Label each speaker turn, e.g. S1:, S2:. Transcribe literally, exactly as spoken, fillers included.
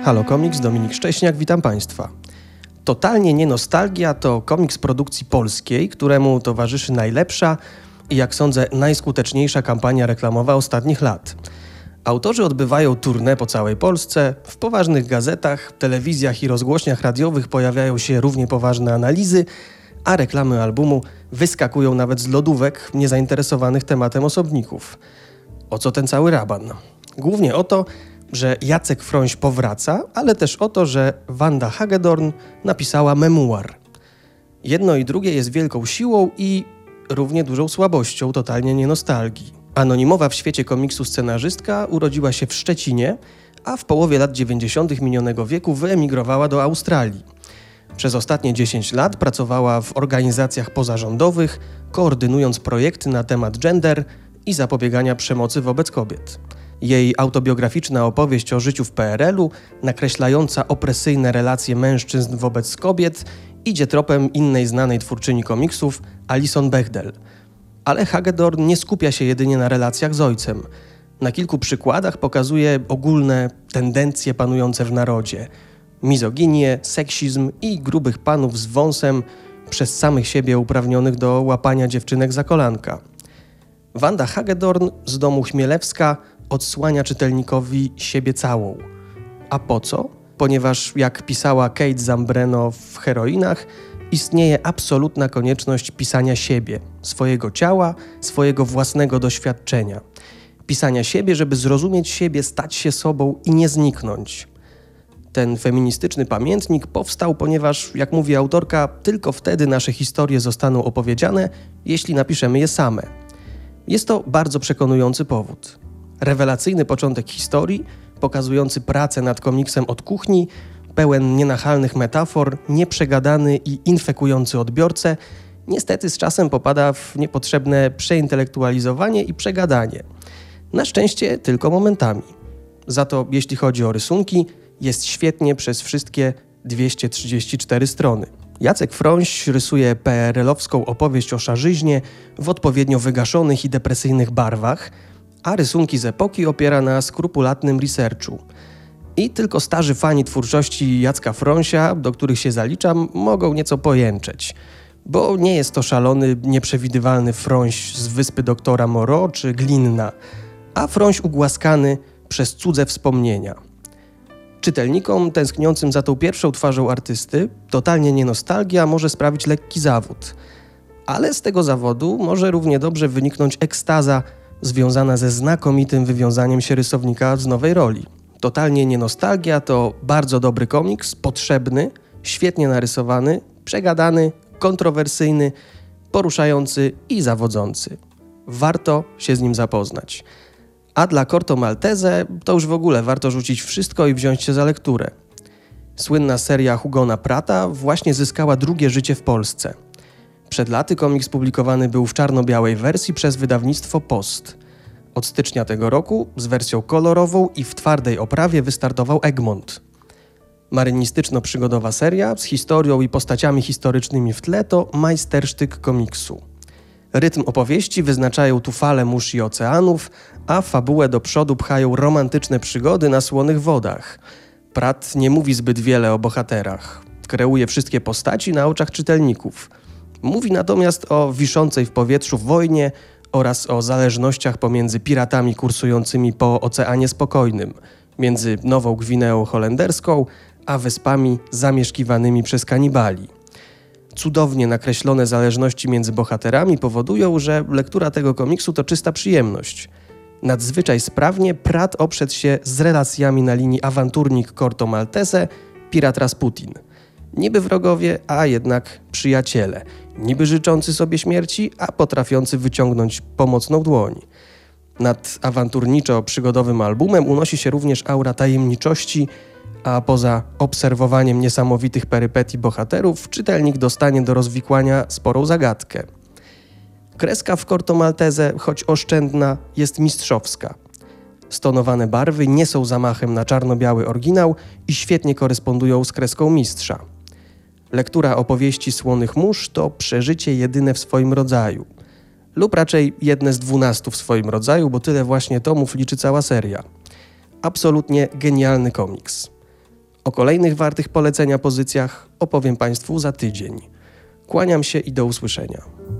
S1: Halo Komiks, Dominik Szcześniak, witam Państwa. Totalnie nie nostalgia to komiks produkcji polskiej, któremu towarzyszy najlepsza i jak sądzę najskuteczniejsza kampania reklamowa ostatnich lat. Autorzy odbywają tournée po całej Polsce, w poważnych gazetach, telewizjach i rozgłośniach radiowych pojawiają się równie poważne analizy, a reklamy albumu wyskakują nawet z lodówek niezainteresowanych tematem osobników. O co ten cały raban? Głównie o to, że Jacek Frońś powraca, ale też o to, że Wanda Hagedorn napisała memuar. Jedno i drugie jest wielką siłą i równie dużą słabością totalnie nie nostalgii. Anonimowa w świecie komiksu scenarzystka urodziła się w Szczecinie, a w połowie lat dziewięćdziesiątych minionego wieku wyemigrowała do Australii. Przez ostatnie dziesięć lat pracowała w organizacjach pozarządowych, koordynując projekty na temat gender i zapobiegania przemocy wobec kobiet. Jej autobiograficzna opowieść o życiu w P R L u, nakreślająca opresyjne relacje mężczyzn wobec kobiet, idzie tropem innej znanej twórczyni komiksów, Alison Bechdel. Ale Hagedorn nie skupia się jedynie na relacjach z ojcem. Na kilku przykładach pokazuje ogólne tendencje panujące w narodzie. Mizoginię, seksizm i grubych panów z wąsem, przez samych siebie uprawnionych do łapania dziewczynek za kolanka. Wanda Hagedorn z domu Chmielewska odsłania czytelnikowi siebie całą. A po co? Ponieważ, jak pisała Kate Zambreno w Heroinach, istnieje absolutna konieczność pisania siebie, swojego ciała, swojego własnego doświadczenia. Pisania siebie, żeby zrozumieć siebie, stać się sobą i nie zniknąć. Ten feministyczny pamiętnik powstał, ponieważ, jak mówi autorka, tylko wtedy nasze historie zostaną opowiedziane, jeśli napiszemy je same. Jest to bardzo przekonujący powód. Rewelacyjny początek historii, pokazujący pracę nad komiksem od kuchni, pełen nienachalnych metafor, nieprzegadany i infekujący odbiorcę, niestety z czasem popada w niepotrzebne przeintelektualizowanie i przegadanie. Na szczęście tylko momentami. Za to, jeśli chodzi o rysunki, jest świetnie przez wszystkie dwieście trzydzieści cztery strony. Jacek Frońś rysuje P R L owską opowieść o szarzyźnie w odpowiednio wygaszonych i depresyjnych barwach, a rysunki z epoki opiera na skrupulatnym researchu. I tylko starzy fani twórczości Jacka Frońsia, do których się zaliczam, mogą nieco pojęczeć. Bo nie jest to szalony, nieprzewidywalny Frońś z wyspy doktora Moreau czy Glinna, a Frońś ugłaskany przez cudze wspomnienia. Czytelnikom tęskniącym za tą pierwszą twarzą artysty totalnie nie nostalgia może sprawić lekki zawód. Ale z tego zawodu może równie dobrze wyniknąć ekstaza związana ze znakomitym wywiązaniem się rysownika z nowej roli. Totalnie nie nostalgia to bardzo dobry komiks, potrzebny, świetnie narysowany, przegadany, kontrowersyjny, poruszający i zawodzący. Warto się z nim zapoznać. A dla Corto Maltese to już w ogóle warto rzucić wszystko i wziąć się za lekturę. Słynna seria Hugona Prata właśnie zyskała drugie życie w Polsce. Przed laty komiks publikowany był w czarno-białej wersji przez wydawnictwo Post. Od stycznia tego roku z wersją kolorową i w twardej oprawie wystartował Egmont. Marynistyczno-przygodowa seria z historią i postaciami historycznymi w tle to majstersztyk komiksu. Rytm opowieści wyznaczają tu fale mórz i oceanów, a fabułę do przodu pchają romantyczne przygody na słonych wodach. Pratt nie mówi zbyt wiele o bohaterach. Kreuje wszystkie postaci na oczach czytelników. Mówi natomiast o wiszącej w powietrzu wojnie oraz o zależnościach pomiędzy piratami kursującymi po Oceanie Spokojnym, między Nową Gwineą Holenderską a wyspami zamieszkiwanymi przez kanibali. Cudownie nakreślone zależności między bohaterami powodują, że lektura tego komiksu to czysta przyjemność. Nadzwyczaj sprawnie Pratt oprzedł się z relacjami na linii awanturnik Corto Maltese, pirat Rasputin. Niby wrogowie, a jednak przyjaciele. Niby życzący sobie śmierci, a potrafiący wyciągnąć pomocną dłoń. Nad awanturniczo-przygodowym albumem unosi się również aura tajemniczości, a poza obserwowaniem niesamowitych perypetii bohaterów, czytelnik dostanie do rozwikłania sporą zagadkę. Kreska w Corto Maltese, choć oszczędna, jest mistrzowska. Stonowane barwy nie są zamachem na czarno-biały oryginał i świetnie korespondują z kreską mistrza. Lektura opowieści Słonych mórz to przeżycie jedyne w swoim rodzaju. Lub raczej jedne z dwunastu w swoim rodzaju, bo tyle właśnie tomów liczy cała seria. Absolutnie genialny komiks. O kolejnych wartych polecenia pozycjach opowiem Państwu za tydzień. Kłaniam się i do usłyszenia.